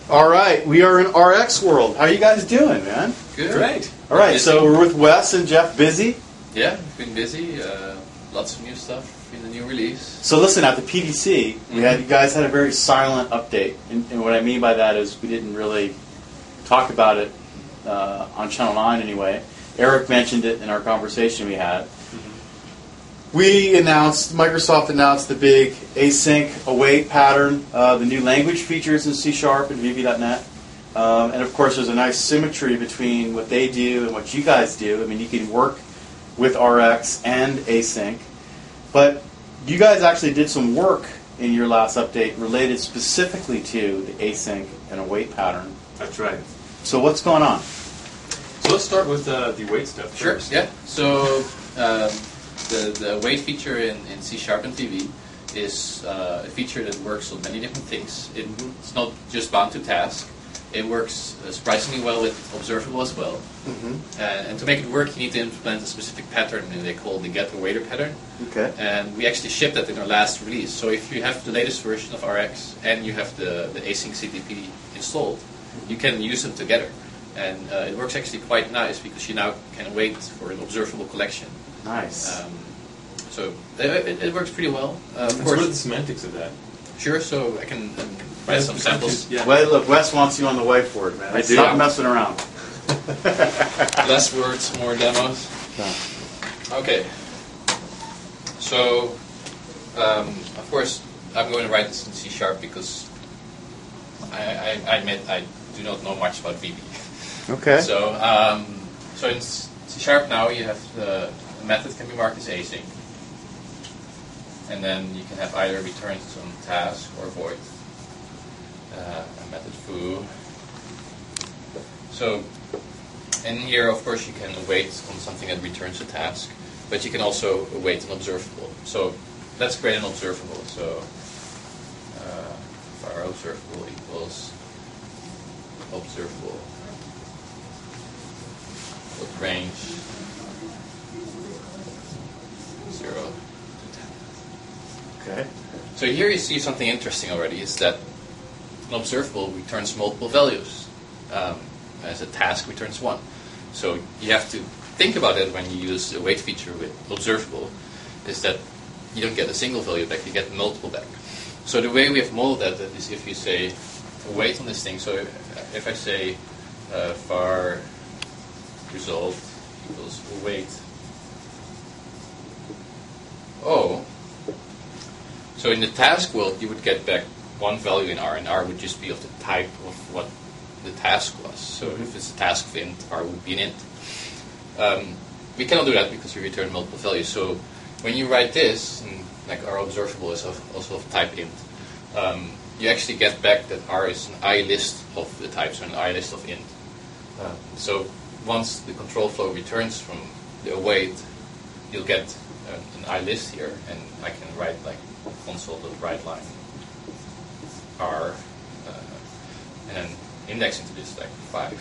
All right, we are in RX World. How are you guys doing, man? Good. Great. All right, so we're with Wes and Jeff. Busy? Yeah, been busy. Lots of new stuff in the new release. So listen, at the PDC, you guys had a very silent update, and what I mean by that is we didn't really talk about it on Channel 9 anyway. Eric mentioned it in our conversation we had. Microsoft announced the big async await pattern, the new language features in C# and VB.NET. And of course, there's a nice symmetry between what they do and what you guys do. I mean, you can work with RX and async. But you guys actually did some work in your last update related specifically to the async and await pattern. That's right. So what's going on? So let's start with the await stuff Sure. first. Yeah. So the await feature in C# and VB is a feature that works on many different things. It's not just bound to task. It works surprisingly well with observable as well. And to make it work, you need to implement a specific pattern that they call the getAwaiter pattern. Okay. And we actually shipped that in our last release. So if you have the latest version of RX and you have the async CTP installed, you can use them together. And it works actually quite nice because you now can wait for an observable collection. Nice. So it works pretty well. Of So course, what are the semantics of that? sure. So I can write some samples. Yeah. Well, look, Wes wants you on the whiteboard, man. I do. Stop messing around. Less words, more demos. Okay. So, of course, I'm going to write this in C# because I admit I do not know much about VB. Okay. So in C# now you have the method can be marked as async, and then you can have either return some task or void. A method foo. So in here, of course, you can await on something that returns a task, but you can also await an observable. So let's create an observable. So var observable equals observable with range 0 to 10. Okay. So here you see something interesting already, is that an observable returns multiple values. As a task returns 1. So you have to think about it when you use the await feature with observable, is that you don't get a single value back, you get multiple back. So the way we have modeled that is if you say await on this thing, so if I say var result equals await O, so in the task world you would get back one value in R, and R would just be of the type of what the task was. So if it's a task of int, R would be an int. We cannot do that because we return multiple values. So when you write this, and like our observable is also of type int, you actually get back that R is an I list of the types, or an I list of int. So once the control flow returns from the await, you'll get an I list here, and I can write like console.writeLine R, and then indexing to this like 5.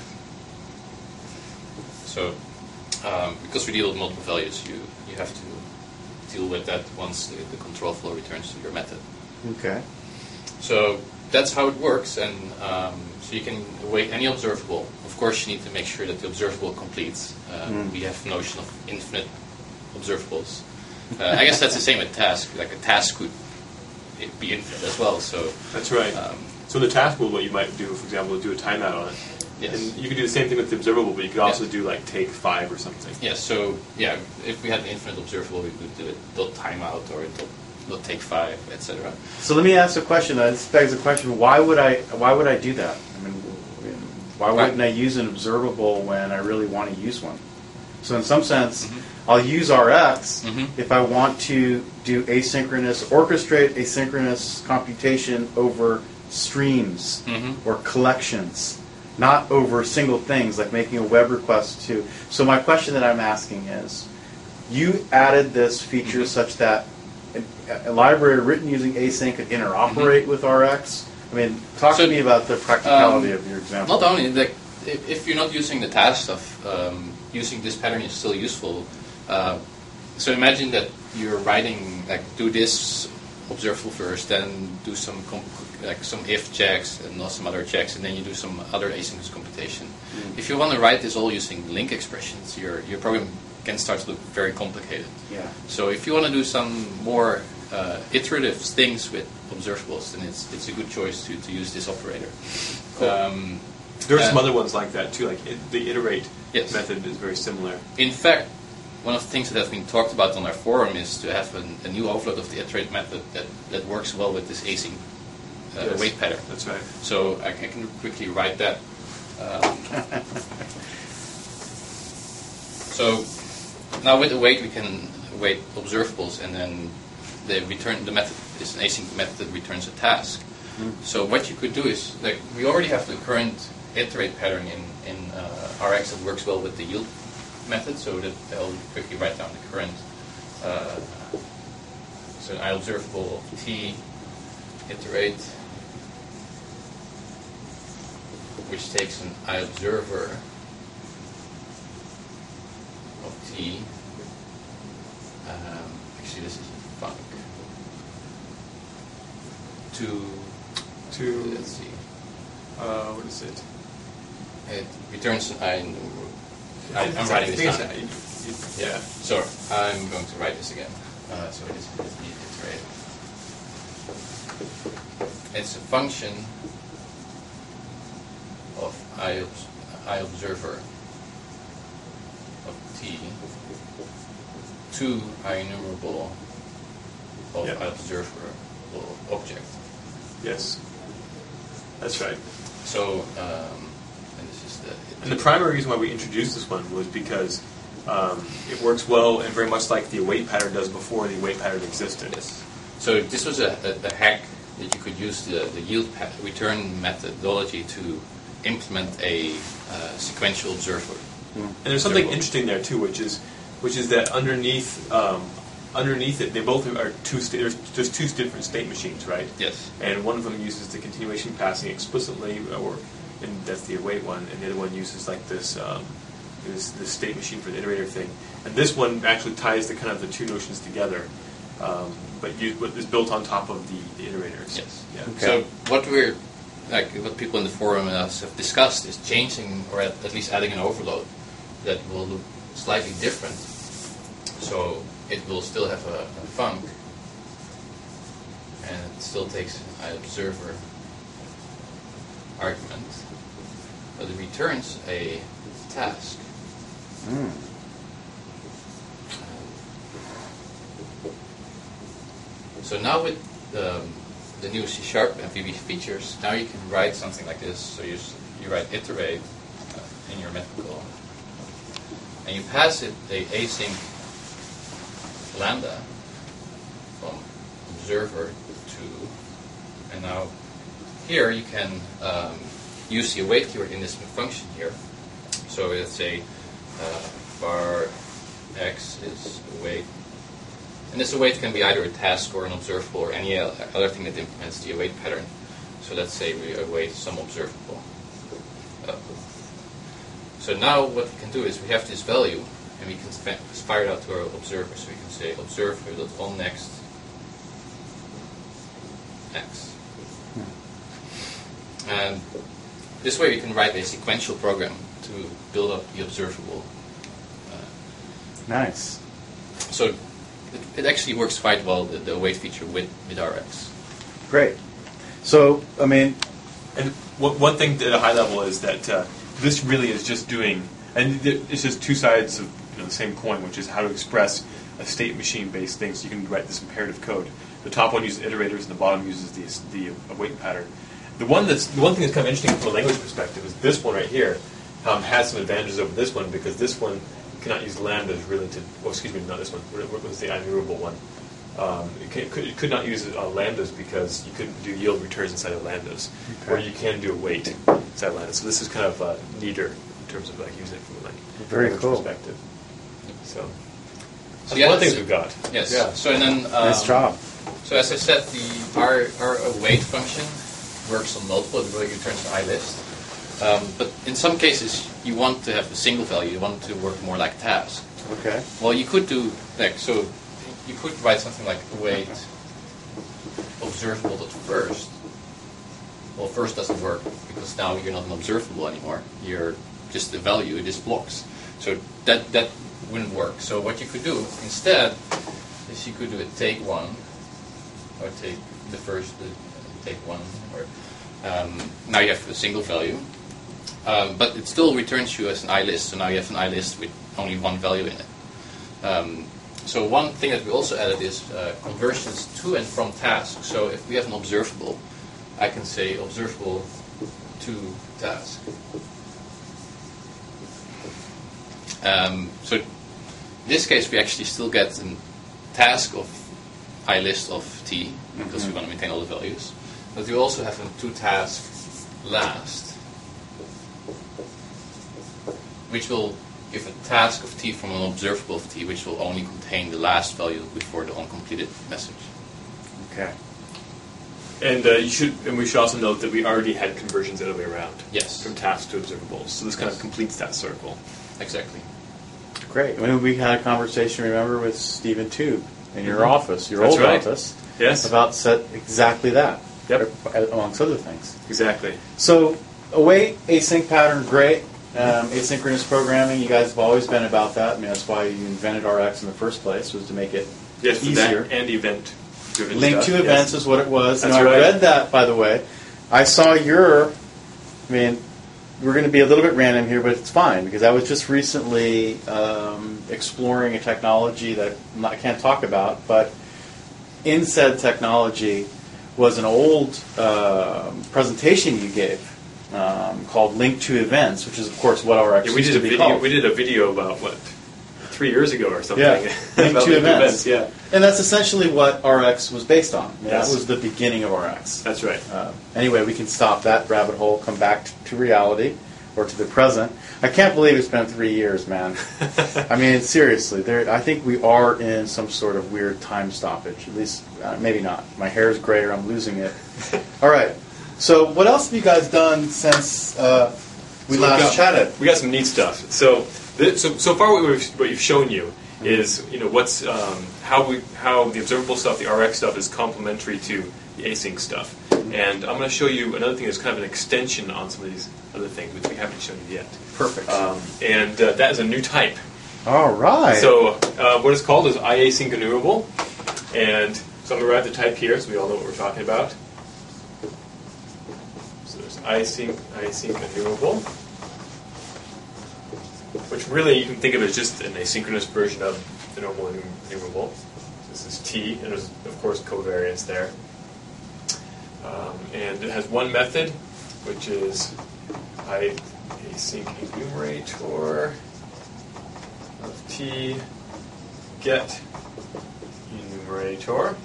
So because we deal with multiple values, you have to deal with that once the control flow returns to your method. Okay. So that's how it works, and so you can await any observable. Of course, you need to make sure that the observable completes. We have the notion of infinite observables. I guess that's the same with task. Like a task could be infinite as well. So That's right. So in the task world, what you might do, for example, is do a timeout on it. yes. And you could do the same thing with the observable, but you could also do like take 5 or something. Yes. So yeah, if we had an infinite observable, we could do it dot timeout or dot take 5, etc. So let me ask a question. This begs the question: Why would I do that? I mean, why wouldn't I use an observable when I really want to use one? So in some sense, I'll use RX if I want to do orchestrate asynchronous computation over streams or collections, not over single things like making a web request to. So my question that I'm asking is, you added this feature such that a library written using async could interoperate with RX. I mean, talk to me about the practicality of your example. Not only like if you're not using the task stuff, using this pattern is still useful. So imagine that you're writing like do this observable first, then do some some if checks and some other checks, and then you do some other asynchronous computation. If you want to write this all using link expressions, your program can start to look very complicated. Yeah. So if you want to do some more iterative things with observables, then it's a good choice to use this operator. Cool. There are some other ones like that too, like the iterate Yes. method is very similar. In fact, one of the things that has been talked about on our forum is to have a new offload of the iterate method that works well with this async Yes. await pattern. That's right. So I can quickly write that. So now with await we can await observables, and then the method is an async method that returns a task. So what you could do is, like, we already have the current iterate pattern in Rx that works well with the yield method, so that I'll quickly write down the current. So an iObservable of t iterate, which takes an iObserver of t. Actually, this is a func. Let's see. What is it? It returns an I'm writing this down. Yeah. So I'm going to write this again. So it is iterate. It's a function of iObserver of t to iEnumerable of iObserver object. Yes. That's right. So, and this is And the primary reason why we introduced this one was because it works well and very much like the await pattern does before the await pattern existed. Yes. So this was a hack that you could use the yield return methodology to implement a sequential observer. And there's something interesting there too, which is that underneath it, they both are there's two different state machines, right? Yes. And one of them uses the continuation passing explicitly, and that's the await one, and the other one uses like this state machine for the iterator thing. And this one actually ties the kind of the two notions together, but is built on top of the iterators. Yes. Yeah. So Okay. what people in the forum and us have discussed is changing, or at least adding an overload that will look slightly different. So it will still have a func, and it still takes an iObserver argument, but it returns a task. So now with the new C# and VB features, now you can write something like this. So you write iterate in your method call, and you pass it a async lambda from observer to, and now here you can use the await keyword in this function here. So let's say var x is await, and this await can be either a task or an observable or any other thing that implements the await pattern. So let's say we await some observable. So now what we can do is we have this value, and we can fire it out to our observer. So we can say observer.onNext x. And this way we can write a sequential program to build up the observable. Nice. So it actually works quite well, the await feature with Rx. Great. So, I mean, And one thing at a high level is that this really is just doing, and it's just two sides of the same coin, which is how to express a state machine-based thing. So you can write this imperative code. The top one uses iterators, and the bottom uses the await pattern. The one thing that's kind of interesting from a language perspective is this one right here has some advantages over this one, because this one cannot use lambdas really to. Oh, excuse me, not this one. What was the iEnumerable one? It could not use lambdas because you couldn't do yield returns inside of lambdas, or you can do await inside of lambdas. So this is kind of neater in terms of like using it from a language perspective. So that's one of the things we've got. Yes. Yeah. So and then nice job. So as I said, our await function works on multiple. It really returns an iList. But in some cases, you want to have a single value. You want to work more like task. Okay. Well, you could do you could write something like await observable.first, well, first doesn't work because now you're not an observable anymore. You're just a value, it just blocks. So that wouldn't work. So what you could do instead is you could do a take one, or take the first, take one, or now you have a single value. But it still returns you as an iList, so now you have an iList with only one value in it. So one thing that we also added is conversions to and from tasks. So if we have an observable, I can say observable to task. So in this case, we actually still get a task of iList of t, because we want to maintain all the values. But we also have a toTask last, which will give a task of t from an observable of t, which will only contain the last value before the uncompleted message. Okay. And we should also note that we already had conversions the other way around. Yes. From tasks to observables. So this kind of completes that circle. Exactly. Great. When we had a conversation, remember, with Stephen Tube in your office, your old office, yes, about exactly that. Yep. Amongst other things. Exactly. So, await async pattern, great. Asynchronous programming, you guys have always been about that. I mean, that's why you invented RX in the first place, was to make it easier. That and event. Link to events is what it was. That's I right. read that, by the way. I saw we're going to be a little bit random here, but it's fine, because I was just recently exploring a technology that I can't talk about, but in said technology was an old presentation you gave called Link to Events, which is, of course, what RX used to be called. We did a video about, 3 years ago or something. Yeah, Link to Events. Yeah. And that's essentially what RX was based on. Yes. That was the beginning of RX. That's right. Anyway, we can stop that rabbit hole, come back to reality, or to the present. I can't believe it's been 3 years, man. I mean, seriously, I think we are in some sort of weird time stoppage. At least, maybe not. My hair is gray, or I'm losing it. All right. So, what else have you guys done since we last chatted? We got some neat stuff. So far, what you've shown you is what's how the observable stuff, the RX stuff, is complementary to the async stuff. And I'm going to show you another thing that's kind of an extension on some of these other things, which we haven't shown you yet. Perfect. And that is a new type. All right. So what it's called is iAsync enumerable. And so I'm going to write the type here so we all know what we're talking about. So there's iAsync enumerable, which really you can think of as just an asynchronous version of the normal enumerable. This is T, and there's, of course, covariance there. And it has one method, which is iAsync enumerator of T get enumerator.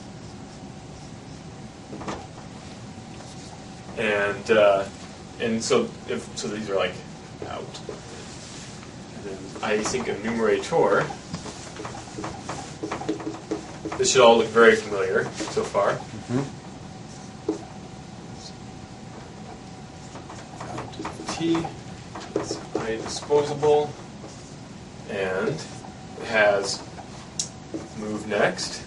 And so these are like out. And then iAsync enumerator. This should all look very familiar so far. Mm-hmm. T is iDisposable, and it has move next.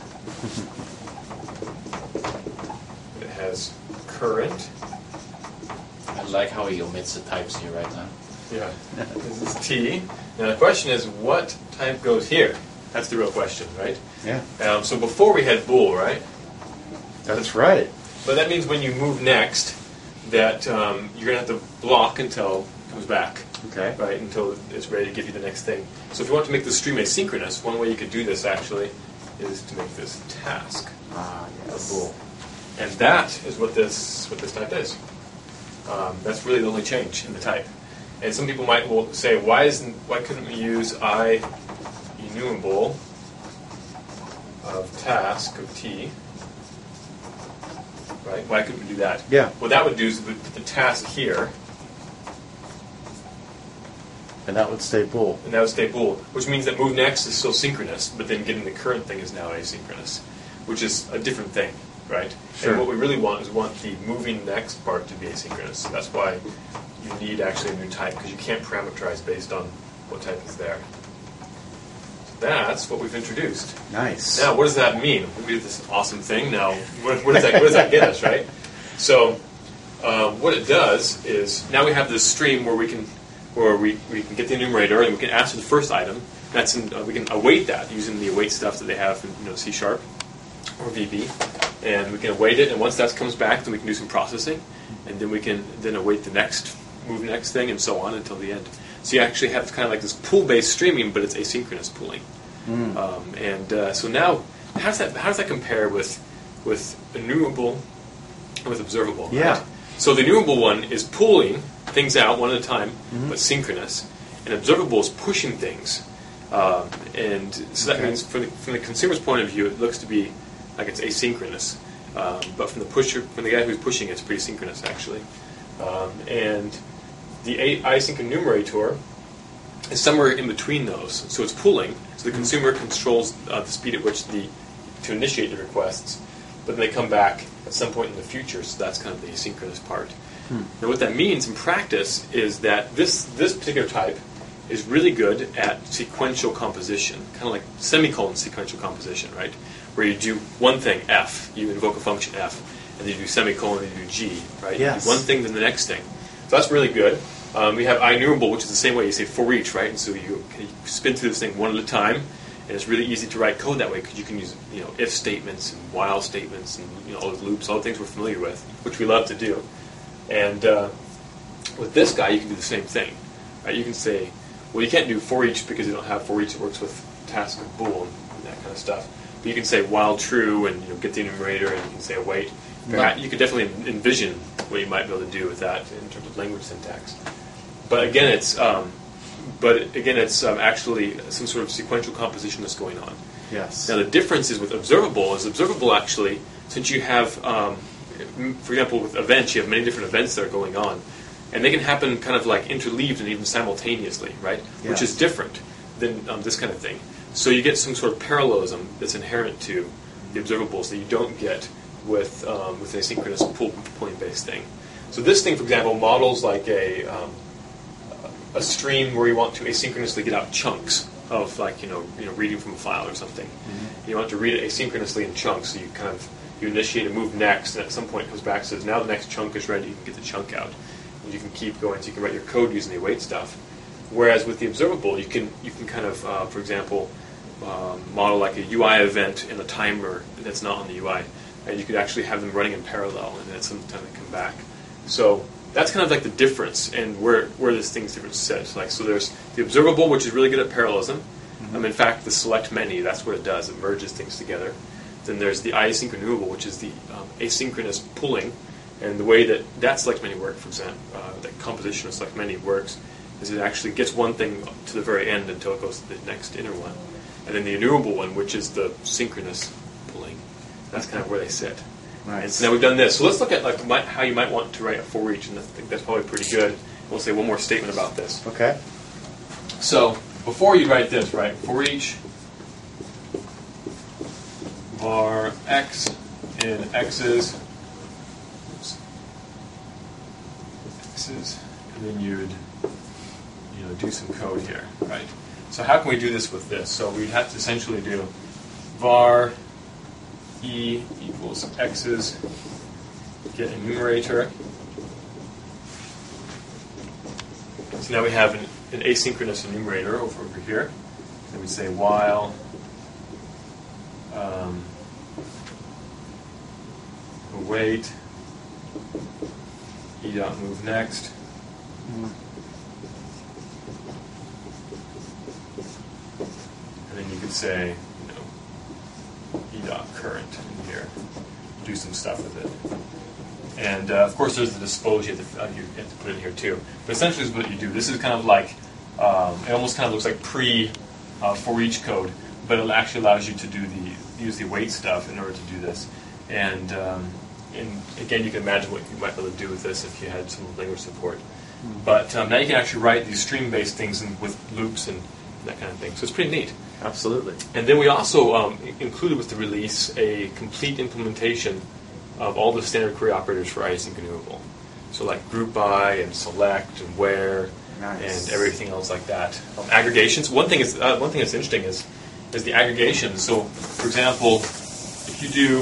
It has current. I like how he omits the types here right now. Yeah. This is T. Now the question is, what type goes here? That's the real question, right? Yeah. So before we had bool, right? That's right. But that means when you move next, that you're going to have to block until it comes back. Okay. Right, until it's ready to give you the next thing. So if you want to make the stream asynchronous, one way you could do this actually is to make this task. Yes. Bool. And that is what this type is. That's really the only change in the type. And some people might say, why couldn't we use iEnumerable of task of T? Right? Why couldn't we do that? Yeah. What that would do is put the task here, And that would stay bool. and that would stay bool, which means that move next is still synchronous, but then getting the current thing is now asynchronous, which is a different thing, right? Sure. And what we really want is the moving next part to be asynchronous. That's why you need actually a new type, because you can't parameterize based on what type is there. that's what we've introduced. Nice. Now, what does that mean? We did this awesome thing. Now, what does that get us, right? So, what it does is now we have this stream where we can get the enumerator and we can ask for the first item. That's we can await that using the await stuff that they have in C# or VB, and we can await it. And once that comes back, then we can do some processing, and then we can then await the next thing, and so on until the end. So you actually have kind of like this pool-based streaming, but it's asynchronous pooling. So now, how does that compare with enumerable and with observable? Yeah. Right? So the enumerable one is pulling things out one at a time, but synchronous, and observable is pushing things. And so that means from the consumer's point of view, it looks to be like it's asynchronous, but from the guy who's pushing it, it's pretty synchronous actually. And the async enumerator is somewhere in between those. So it's pooling. So the consumer controls the speed at which to initiate the requests, but then they come back at some point in the future. So that's kind of the asynchronous part. Now what that means in practice is that this particular type is really good at sequential composition, kind of like semicolon sequential composition, right? Where you do one thing, F, you invoke a function F, and then you do semicolon, and you do G, right? Yes. You do one thing, then the next thing. So that's really good. We have IEnumerable, which is the same way. You say for each, right? And so you spin through this thing one at a time, and it's really easy to write code that way because you can use if statements and while statements and all the loops, all the things we're familiar with, which we love to do. And with this guy, you can do the same thing, right? You can say, well, you can't do for each because you don't have for each that works with task of bool and that kind of stuff. But you can say while true and get the enumerator, and you can say await. You could definitely envision what you might be able to do with that in terms of language syntax. But again, it's actually some sort of sequential composition that's going on. Yes. Now the difference is with observable. Actually, since you have, for example, with events, you have many different events that are going on, and they can happen kind of like interleaved and even simultaneously, right? Yes. Which is different than this kind of thing. So you get some sort of parallelism that's inherent to the observables that you don't get with an asynchronous pooling-based thing. So this thing, for example, models like a stream where you want to asynchronously get out chunks of reading from a file or something. You want to read it asynchronously in chunks, so you initiate a move next, and at some point it comes back and says, now the next chunk is ready, you can get the chunk out. And you can keep going, so you can write your code using the await stuff. Whereas with the observable, you can kind of, for example, model like a UI event and a timer that's not on the UI, and you could actually have them running in parallel, and then at some time they come back. So that's kind of like the difference, and where this thing's different set. So there's the observable, which is really good at parallelism. In fact, the select many, that's what it does. It merges things together. Then there's the async enumable, which is the asynchronous pooling. And the way that select many works, for example, that composition of select many works, is it actually gets one thing to the very end until it goes to the next inner one. And then the enumerable one, which is the synchronous pooling, that's kind of where they sit. Nice. And so now we've done this. So let's look at how you might want to write a for each, and I think that's probably pretty good. We'll say one more statement about this. Okay. So before you write this, right, for each var x in x's, and then you'd do some code here, right? So how can we do this with this? So we'd have to essentially do var e equals x's, get enumerator. So now we have an asynchronous enumerator over here. And we say while await e dot move next. And then you could say, e dot current in here, do some stuff with it. And of course, there's the dispose you have to put in here too. But essentially, is what you do. This is kind of like it almost kind of looks like pre for each code, but it actually allows you to use the await stuff in order to do this. And again, you can imagine what you might be able to do with this if you had some language support. But now you can actually write these stream-based things with loops and that kind of thing. So it's pretty neat. Absolutely. And then we also included with the release a complete implementation of all the standard query operators for async enumerable. So like group by and select and where and everything else like that. Aggregations. One thing that's interesting is is the aggregation. So, for example, if you do,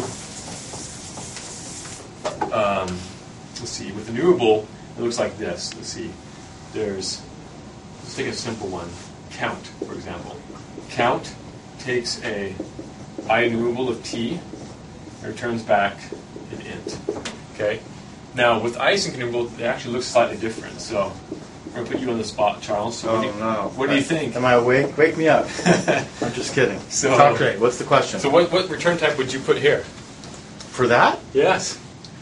let's see, with enumerable, it looks like this. Let's see, let's take a simple one, count, for example. Count takes a enumerable of t and returns back an int. Okay. Now with async enumerable, it actually looks slightly different. So I'm going to put you on the spot, Charles. So what do you think? Am I awake? Wake me up. I'm just kidding. So, talk great. What's the question? So what return type would you put here? For that? Yes.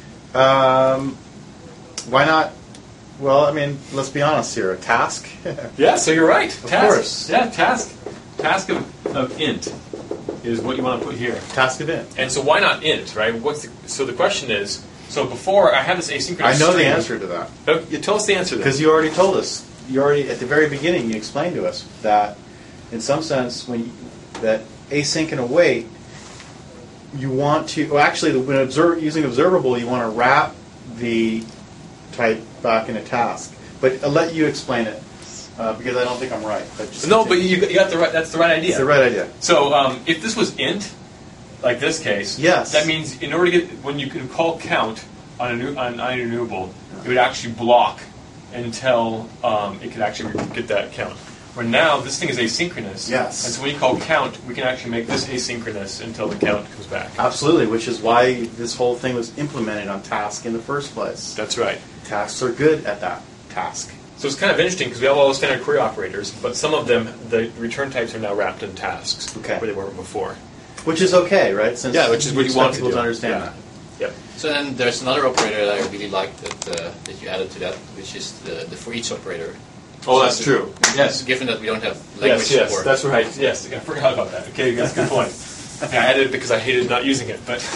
Why not? Well, I mean, let's be honest here. A task? Yeah, so you're right. Of course. Yeah, task of int is what you want to put here. Task of int. And so why not int, right? So the question is, so before I have this asynchronous I know the string. answer to that. Oh, you tell us the answer then. Because you already told us. You already, at the very beginning, you explained to us that, in some sense, that async and await, you want to, well, actually, when using observable, you want to wrap the type back in a task. But I'll let you explain it, because I don't think I'm right. But just No, continue. but you got the right. That's the right idea. It's the right idea. So if this was int, like this case, Yes. that means in order to get when you can call count on an enumerable, it would actually block until it could actually get that count. Where now this thing is asynchronous. Yes. And so when you call count, we can actually make this asynchronous until the count comes back. Absolutely, which is why this whole thing was implemented on task in the first place. That's right. Tasks are good at that task. So it's kind of interesting because we have all the standard query operators, but some of them, the return types are now wrapped in tasks, Okay. where they weren't before. Which is okay, right? Since Yeah, which is what you want to people do. to understand Yeah. that. Yep. So then there's another operator that I really like that you added to that, which is the for each operator. Oh, So that's true. Yes. Given that we don't have language Yes, support. that's right. Yes, I forgot about that. Okay, that's a good point. I added it because I hated not using it, but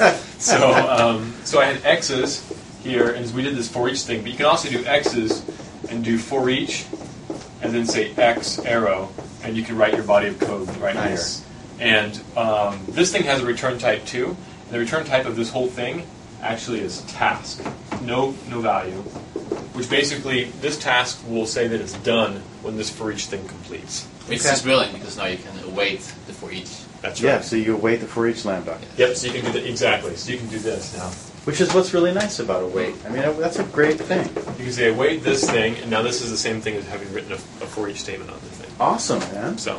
so I had x's here, and we did this for each thing. But you can also do x's and do for each, and then say x arrow, and you can write your body of code right Nice. here. And this thing has a return type too. And the return type of this whole thing actually is task, no value. Which basically, this task will say that it's done when this for each thing completes. Which Okay. is brilliant because now you can await the for each. That's right. Yeah, so you await the for each lambda. Yep, so you can do that, exactly. So you can do this now. Which is what's really nice about await. I mean, that's a great thing. You can say await this thing, and now this is the same thing as having written a for each statement on the thing. Awesome, man. So,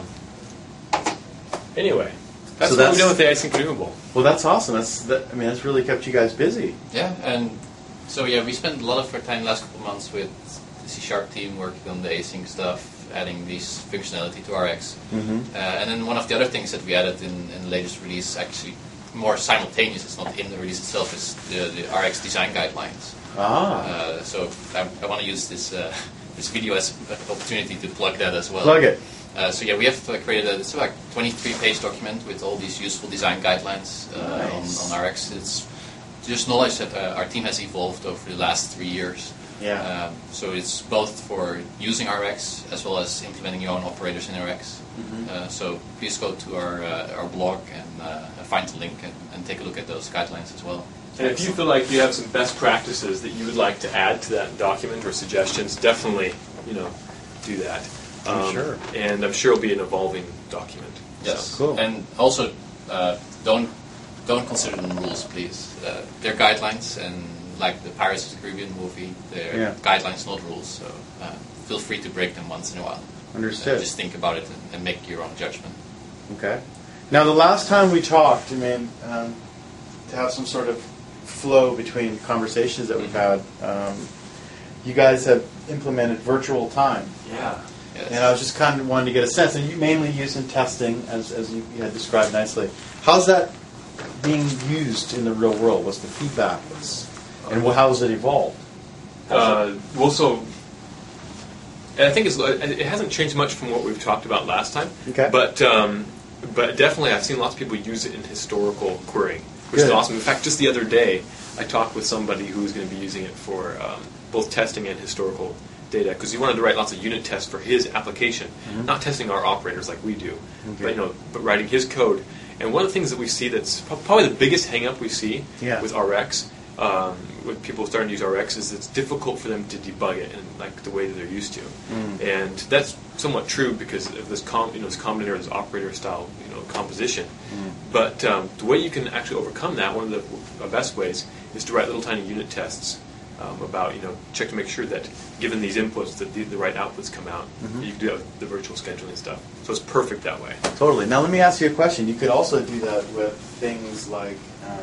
anyway, that's So what that's- we're doing with the async enumerable. Well, that's awesome. I mean, that's really kept you guys busy. Yeah, and so yeah, we spent a lot of our time the last couple of months with the C# team working on the async stuff, adding this functionality to RX. And then one of the other things that we added in the latest release, actually more simultaneous, it's not in the release itself, is the RX design guidelines. So I want to use this video as an opportunity to plug that as well. Plug it. So yeah, we have created it's like 23-page document with all these useful design guidelines Nice. on RX. It's just knowledge that our team has evolved over the last 3 years. Yeah. So it's both for using RX as well as implementing your own operators in RX. So please go to our blog and find the link and take a look at those guidelines as well. And if you feel like you have some best practices that you would like to add to that document or suggestions, definitely, do that. I'm sure. And I'm sure it'll be an evolving document. Yes. So. Cool. And also, don't consider them rules, please. They're guidelines, and like the Pirates of the Caribbean movie, they're guidelines, not rules. So feel free to break them once in a while. Understood. Just think about it and make your own judgment. Okay. Now, the last time we talked, I mean, to have some sort of flow between conversations that we've had, you guys have implemented virtual time. Yeah. Yes. And I was just kind of wanting to get a sense, and you mainly use in testing, as you had described nicely. How's that being used in the real world? What's the feedback? And how has it evolved? And I think it hasn't changed much from what we've talked about last time. Okay. But definitely, I've seen lots of people use it in historical querying, which is Good. awesome. In fact, just the other day, I talked with somebody who's going to be using it for both testing and historical data, because he wanted to write lots of unit tests for his application, not testing our operators like we do, Okay. but writing his code. And one of the things that we see that's probably the biggest hang-up we see Yeah. with RX with people starting to use RX is it's difficult for them to debug it in like the way that they're used to, and that's somewhat true because of this this combinator, this operator style composition. But the way you can actually overcome that, one of the best ways, is to write little tiny unit tests about check to make sure that given these inputs that the right outputs come out. You can do that with the virtual scheduling stuff, so it's perfect that way. Totally. Now let me ask you a question. You could also do that with things like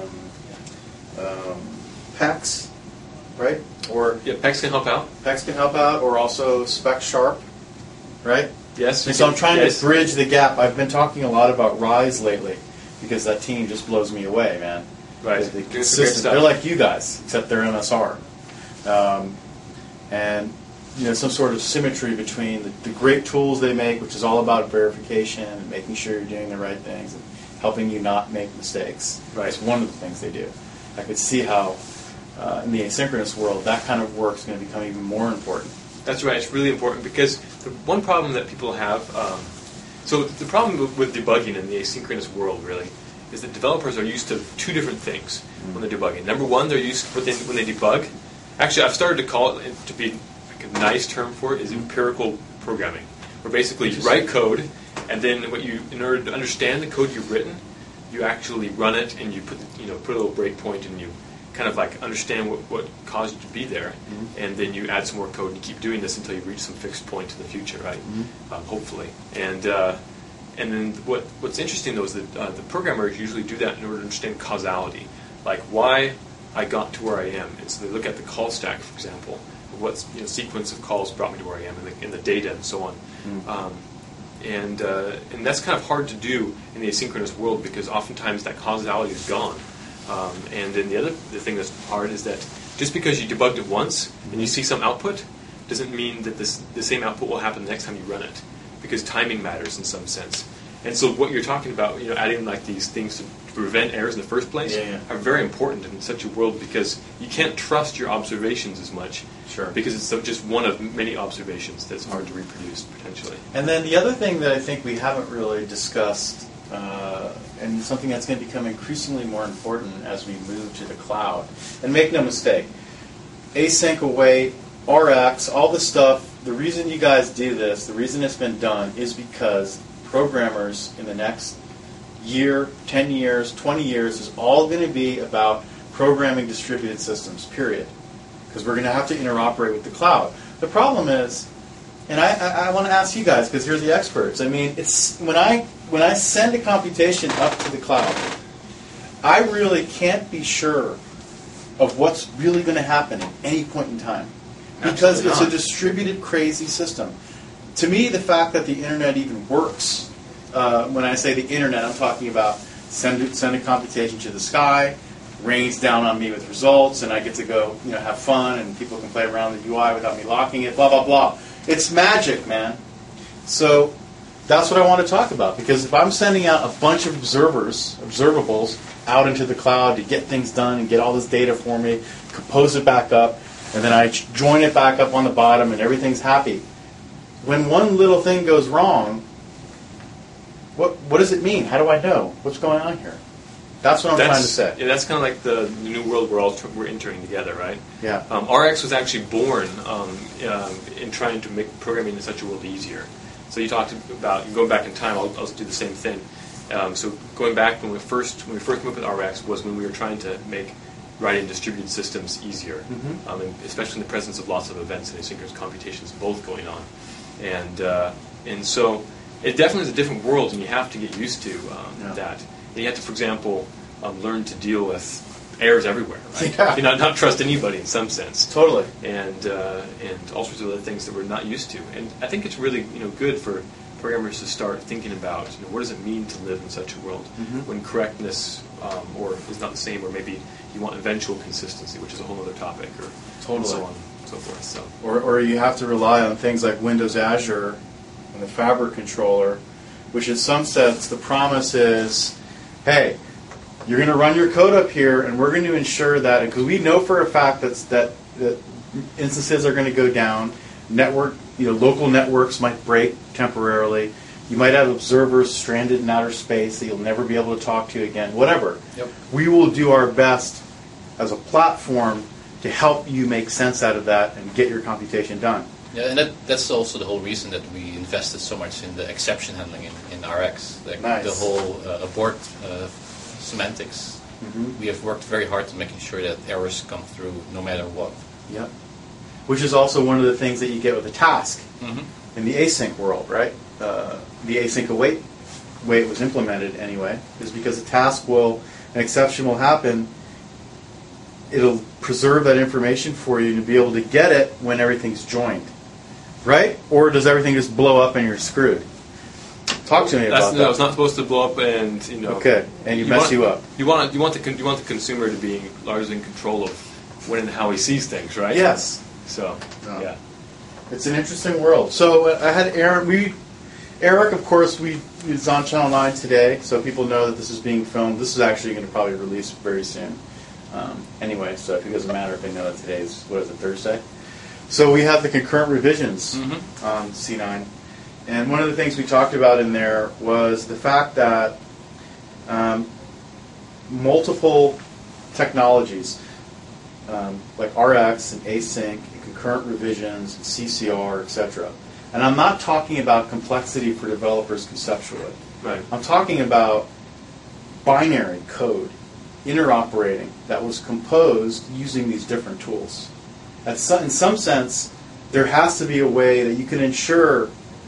PEX, right? Or PEX can help out. PEX can help out, or also Spec Sharp, right? Yes. And so I'm trying to bridge the gap. I've been talking a lot about Rise lately because that team just blows me away, man. Right. They're like you guys, except they're MSR. And some sort of symmetry between the great tools they make, which is all about verification and making sure you're doing the right things and helping you not make mistakes. Right. It's one of the things they do. I could see how in the asynchronous world that kind of work is going to become even more important. That's right. It's really important because the one problem that people have, so the problem with debugging in the asynchronous world really is that developers are used to two different things when they're debugging. Number one, they're used when they debug. Actually, I've started to call it, to be like a nice term for it, is empirical programming, where basically you write code, and then in order to understand the code you've written, you actually run it and you put a little breakpoint and you kind of like understand what caused you to be there, and then you add some more code and you keep doing this until you reach some fixed point in the future, right? Hopefully. And then what's interesting though is that the programmers usually do that in order to understand causality, like why I got to where I am. And so they look at the call stack, for example, what sequence of calls brought me to where I am, in the data and so on. And that's kind of hard to do in the asynchronous world because oftentimes that causality is gone. And then the thing that's hard is that just because you debugged it once and you see some output doesn't mean that the same output will happen the next time you run it, because timing matters in some sense. And so what you're talking about, adding like these things to prevent errors in the first place are very important in such a world because you can't trust your observations as much. Sure. Because it's just one of many observations that's hard to reproduce potentially. And then the other thing that I think we haven't really discussed, and something that's going to become increasingly more important as we move to the cloud, and make no mistake, async await, RX, all this stuff, the reason you guys do this, the reason it's been done is because programmers in the next year, 10 years, 20 years is all going to be about programming distributed systems, period. Because we're going to have to interoperate with the cloud. The problem is, and I want to ask you guys, because you're the experts, I mean, it's when I send a computation up to the cloud, I really can't be sure of what's really going to happen at any point in time. Because it's a distributed, crazy system. To me, the fact that the internet even works, when I say the internet, I'm talking about send a computation to the sky, rains down on me with results, and I get to go have fun, and people can play around the UI without me locking it, blah, blah, blah. It's magic, man. So that's what I want to talk about, because if I'm sending out a bunch of observables out into the cloud to get things done and get all this data for me, compose it back up, and then I join it back up on the bottom and everything's happy. When one little thing goes wrong, what does it mean? How do I know? What's going on here? That's what I'm trying to say. Yeah, that's kind of like the new world we're entering together, right? Yeah. RX was actually born in trying to make programming in such a world easier. So you talked about going back in time. I'll do the same thing. So going back when we first moved with RX was when we were trying to make writing distributed systems easier, and especially in the presence of lots of events and asynchronous computations both going on, and so it definitely is a different world, and you have to get used to that. And you have to, for example, learn to deal with errors everywhere, right? Yeah. You not trust anybody in some sense. Totally. And all sorts of other things that we're not used to. And I think it's really good for programmers to start thinking about what does it mean to live in such a world when correctness or is not the same, or maybe you want eventual consistency, which is a whole other topic, or and so on and so forth. So. Or you have to rely on things like Windows Azure and the Fabric controller, which in some sense the promise is, hey, you're going to run your code up here, and we're going to ensure that, because we know for a fact that instances are going to go down, local networks might break temporarily, you might have observers stranded in outer space that you'll never be able to talk to again, whatever. Yep. We will do our best as a platform to help you make sense out of that and get your computation done. Yeah, and that's also the whole reason that we invested so much in the exception handling in RX. Like Nice. the whole abort semantics. We have worked very hard to making sure that errors come through no matter what. Yep. Which is also one of the things that you get with a task Mm-hmm. in the async world, right? The async await way it was implemented anyway is because a task will, an exception will happen. It'll preserve that information for you to be able to get it when everything's joined, right? Or does everything just blow up and you're screwed? Talk to me about No, that. it's not supposed to blow up, and Okay, and you mess you up. You want the consumer to be largely in control of when and how he sees things, right? Yes. So No. yeah. It's an interesting world. So I had Eric, of course, is on Channel 9 today, so people know that this is being filmed. This is actually going to probably release very soon. Anyway, so it doesn't matter if they know that today's, Thursday? So we have the concurrent revisions on C9. And one of the things we talked about in there was the fact that multiple technologies, like RX and async and concurrent revisions and CCR, etc. And I'm not talking about complexity for developers conceptually. Right. I'm talking about binary code interoperating that was composed using these different tools. In some sense, there has to be a way that you can ensure,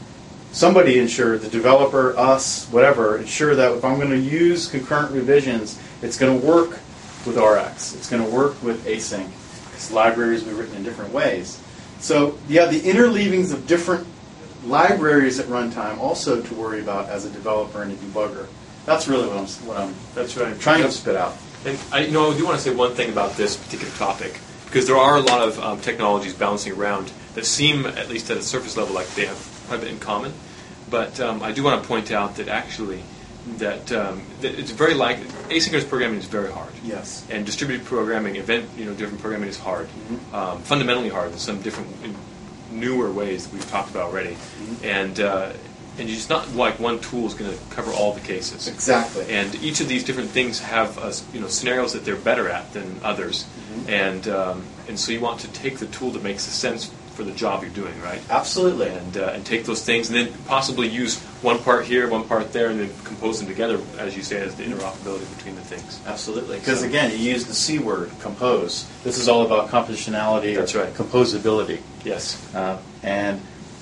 the developer, us, whatever, ensure that if I'm going to use concurrent revisions, it's going to work with RX. It's going to work with async, because libraries will be written in different ways. So you have the interleavings of different libraries at runtime also to worry about as a developer and a debugger. That's really what I'm That's right. trying to spit out. And I do want to say one thing about this particular topic, because there are a lot of technologies bouncing around that seem, at least at a surface level, like they have quite a bit in common. But I do want to point out that actually, that it's very likely asynchronous programming is very hard. Yes. And distributed programming, event-driven programming is hard, fundamentally hard in some different, newer ways that we've talked about already. And it's not like one tool is going to cover all the cases. Exactly. And each of these different things have scenarios that they're better at than others, and so you want to take the tool that makes sense for the job you're doing, right? Absolutely. And take those things, and then possibly use one part here, one part there, and then compose them together, as you say, as the interoperability between the things. Absolutely. Because again, you use the C word, compose. This is all about compositionality. That's right. Composability. Yes. And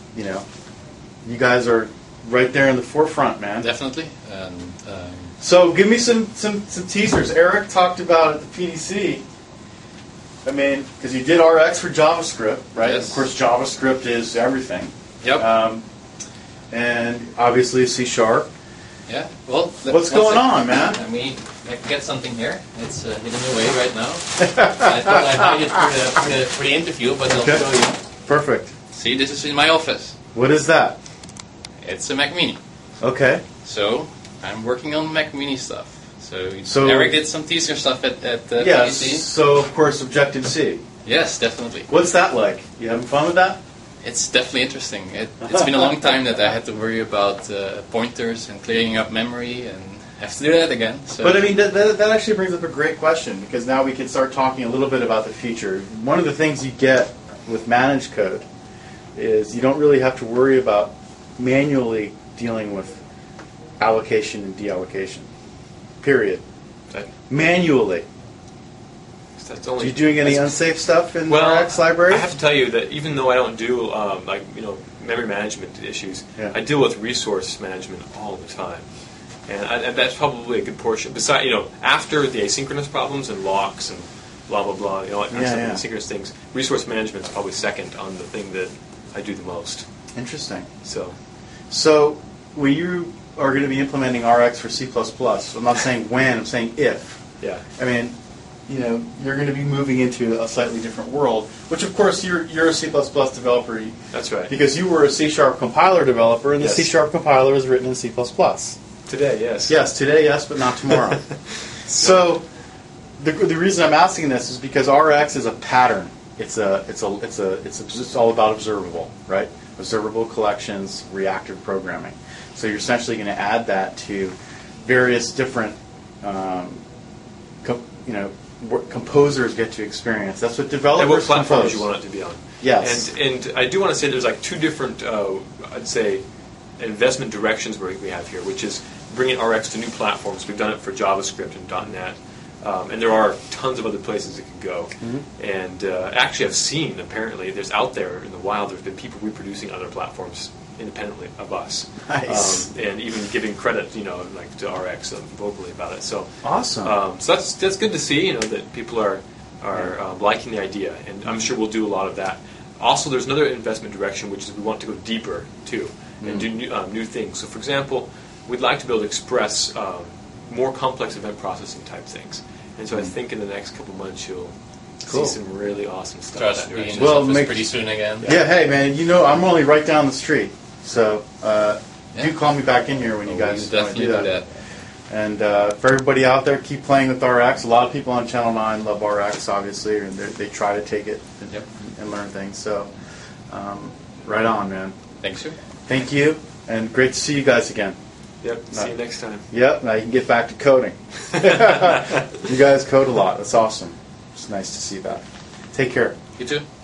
you guys are right there in the forefront, man. Definitely. And So give me some teasers. Eric talked about at the PDC. I mean, because you did RX for JavaScript, right? Yes. Of course, JavaScript is everything. yep. And obviously C#. Yeah. Well, What's going on, man? I mean, I can get something here. It's hidden away right now. I thought I'd hide it for the interview, but I'll Okay. show you. Perfect. See, this is in my office. What is that? It's a Mac Mini. Okay. So I'm working on Mac Mini stuff. So- Eric did some teaser stuff at Yes. PDC. So of course Objective C. Yes, definitely. What's that like? You having fun with that? It's definitely interesting. It's been a long time that I had to worry about pointers and clearing up memory, and have to do that again. So. But I mean, that actually brings up a great question, because now we can start talking a little bit about the future. One of the things you get with managed code is you don't really have to worry about manually dealing with allocation and deallocation. Period. Right. Manually. That's Are only. you doing any that's- unsafe stuff in Well, RX library? I have to tell you that even though I don't do memory management issues, Yeah. I deal with resource management all the time, and that's probably a good portion. Besides, after the asynchronous problems and locks and blah blah blah, like Yeah, some yeah. asynchronous things, resource management is probably second on the thing that I do the most. Interesting. So, So when you are going to be implementing RX for C++, I'm not saying when, I'm saying if. yeah, I mean, you're going to be moving into a slightly different world, which of course you're a C++ developer that's right. because you were a C# compiler developer, and the Yes. C# compiler is written in C++. Today, yes. Yes, today, yes, but not tomorrow. So the reason I'm asking this is because RX is a pattern. It's all about observable, right? Observable collections, reactive programming. So you're essentially going to add that to various different, composers get to experience. That's what And developers what platforms compose. you want it to be on. Yes. And I do want to say there's like two different, I'd say, investment directions we have here, which is bringing RX to new platforms. We've done it for JavaScript and .NET. And there are tons of other places it could go. Mm-hmm. And actually, I've seen, apparently, there's out there in the wild, there's been people reproducing other platforms independently of us. Nice. And even giving credit, like to RX vocally about it. So Awesome. so that's good to see, that people are liking the idea. And I'm sure we'll do a lot of that. Also, there's another investment direction, which is we want to go deeper, too, and do new things. So, for example, we'd like to be able to express more complex event processing type things. And so I think in the next couple months you'll Cool. see some really awesome stuff. Trust in that me, direction. Well, well, make- pretty soon again. Yeah, hey man, I'm only right down the street, so do call me back in here when you guys we'll want to definitely do that. And for everybody out there, keep playing with RX. A lot of people on Channel 9 love RX, obviously, and they try to take it Yep. and learn things. So, right on, man. Thanks, sir. Thank you, and great to see you guys again. Yep. See you next time. Yep, now you can get back to coding. You guys code a lot. That's awesome. It's nice to see that. Take care. You too.